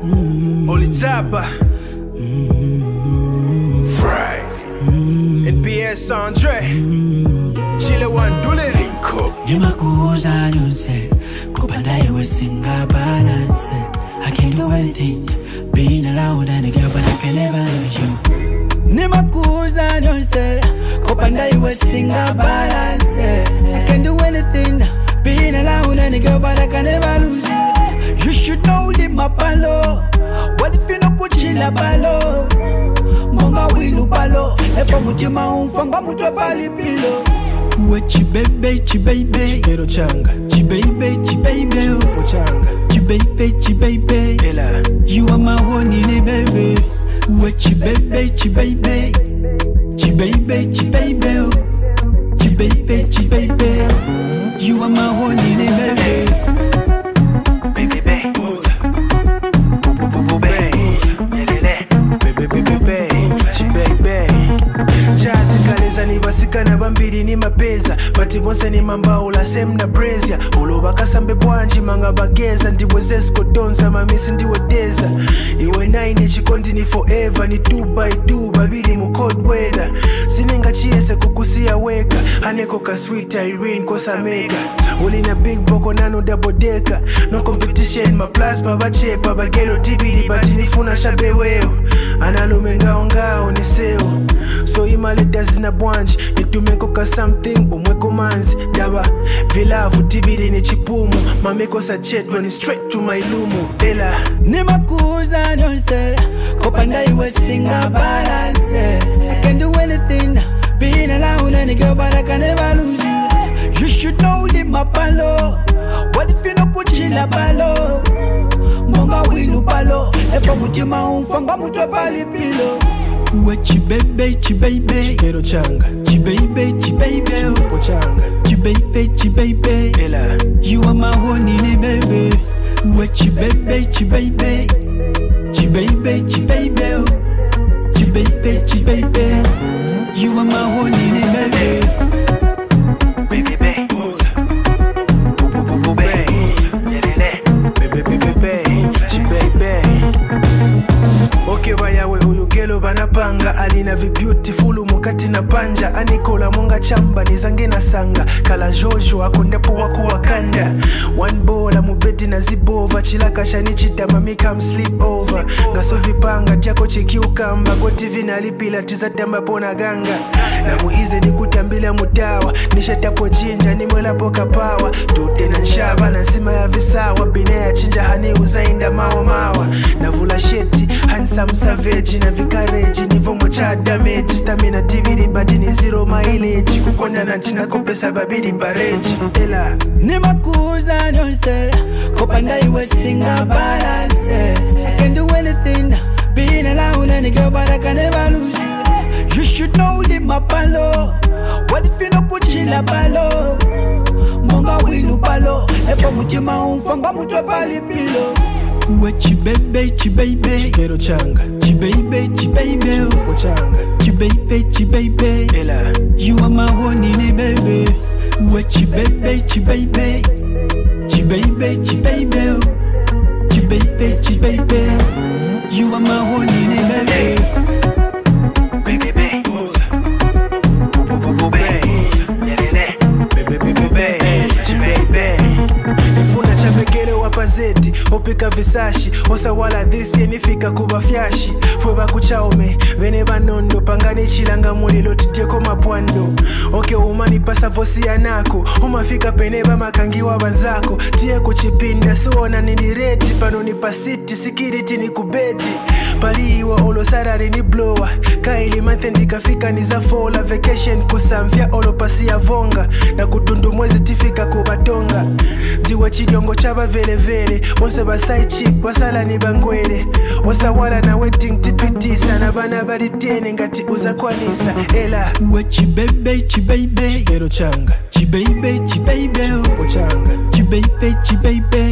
Olitapa Fry NPS Andre Chile Wandule Nimakuza nyonse kupanda iwe singa balance. I can do anything being around any girl, but I can never lose you. Nimakuza nyonse kupanda iwe singa balance. I can do anything being around any girl, but I can never lose you. You should know lima palo. What if you no kuchila balo? Monga wilu balo. Epo mutima umfanga mutwe pali pilo. Uwe chibebe, chibebe Chibero changa Chibebe, chibebe Chipo changa Chibebe, chibebe Ela You are my honey, baby. Uwe chibebe, chibebe Chibebe, chibebe Chibebe, chibebe You are my honey, baby. Baby, baby Chazi kaleza ni basika na bambiri ni mapeza Bati bonse ni mambaula sem na brezia Uloba kasambe bwanji manga bageza Ndiwe zesko donza mamisi ndiwe deza Iwe naine chikondi ni forever Ni 2x2 babiri mu cold weather Sinenga chiese kukusia weka Haneko ka sweet Irene kosa mega Ulina big boko nano double decker No competition ma plasma bachepa Bagelo tibidi bati nifuna shabe weo Analume ngao ngao ni seo So imale dazina bwanji Nitumeko ka something umweko manzi Daba vilavu tibidi ni chipumu Mameko sa chetwa ni straight to my lumu Ela Nimakuza nyonse kupanda iwe singa balance. I can do anything being around any girl, but I can never lose you. You should know lima palo. What if you no kuchila balo? Monga wilu balo. Epo mutima umfanga mutwe pali pilo. Uwe chibebe, chibebe Chibero changa Chibebe, chibebe Chipo changa Chibebe, chibebe Ela You are my honey, baby. Uwe chibebe, chibebe Chibebe, chibebe Chibebe, chibebe You are my honey, baby. Baby, baby Okay bayawe uyugelo banapanga alina vi beautiful mukati na panja anikola monga chamba nizange na sanga kala jojo akondepo wako wakanda one bola mubedi na zibova chilaka shani chitama me come sleep over ngaso vipanga tiako chikiukamba go TV na lipila tizatamba pona ganga na muize nikutambila mutawa nishatapo jinja nimwela poka power tute na nshaba na sima ya visawa bine ya chinja hani uzainda mawa na vula sheti handsome savage na vikareji nivomo cha damage stamina DVD badini zero mileage kukonda na tina kopesa babidi bareji Ela Nimakuza nyonse kupanda iwe singa balance. I can do anything being around any girl, but I can never lose you. You should know lima palo. What if you no kuchila balo? Monga wilu balo. Epo mutima umfanga mutwe pali pilo. Uwe chibebe, chibebe Chibero changa Chibebe, chibebe Chipo changa Chibebe, chibebe Ela You are my honey, baby. Uwe chibebe, chibebe Chibebe, chibebe Chibebe, chibebe You are my honey, baby. Baby, baby Nifuna chapekele wapazeti Opika visashi Osa wala dhisi yenifika kuba fyashi Fwe baku chaume Vene banondo Pangani chilanga mulilo titieko mapwando Oke umani pasa vosi ya nako Umafika peneba makangiwa banzako Tie kuchipinda suona ninireti Pano ni pasiti sikiriti ni kubeti Pali iwa olo sarari ni blower Kaili manthe ndikafika ni za fola Vacation kusamvya olo pasi ya vonga Na kutundu mwezi tifika kubatonga Diwa chidiongo chaba vele vele Onse basai chick basala ni bangwele Wasa wala na wedding tipitisa Na bana bari tiene ngati uza kwanisa Ela Uwe chibebe, chibebe Chibero changa Chibebe, chibebe Chipo changa Chibebe, chibebe